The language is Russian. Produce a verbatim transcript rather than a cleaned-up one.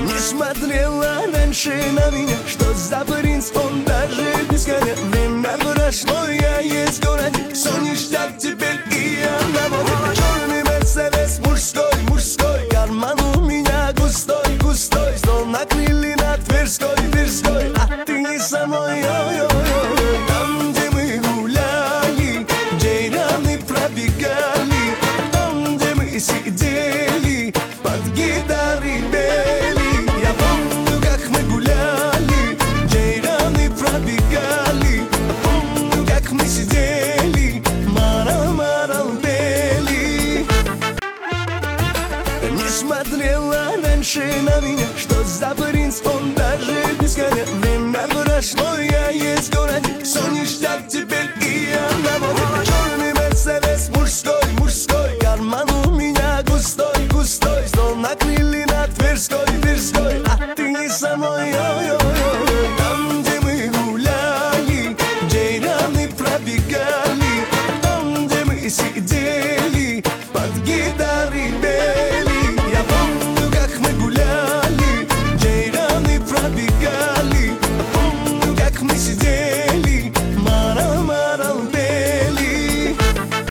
Не смотрела раньше на меня, что за принц, он даже без коня. Время прошло, я есть в городе, все ништяк теперь, и я на море. Черный мерседес, мужской, мужской, карман у меня густой, густой. Стол накрыли на Тверской, Тверской, а ты не со мной, ой-ой-ой. Там, где мы гуляли, джейраны пробегали, там, где мы сидели под гитары пели. Я помню, как мы гуляли, джейраны пробегали, помню, как мы сидели, марал-марал пели. Не смотрела раньше на меня, что за принц, он даже без коня. Время прошло, я есть в городе, все ништяк теперь, и я на море. Черный мерседес, мужской, мужской, карман у меня густой, густой. Стол накрыли на Тверской, Тверской, а ты не со мной, ой-ой.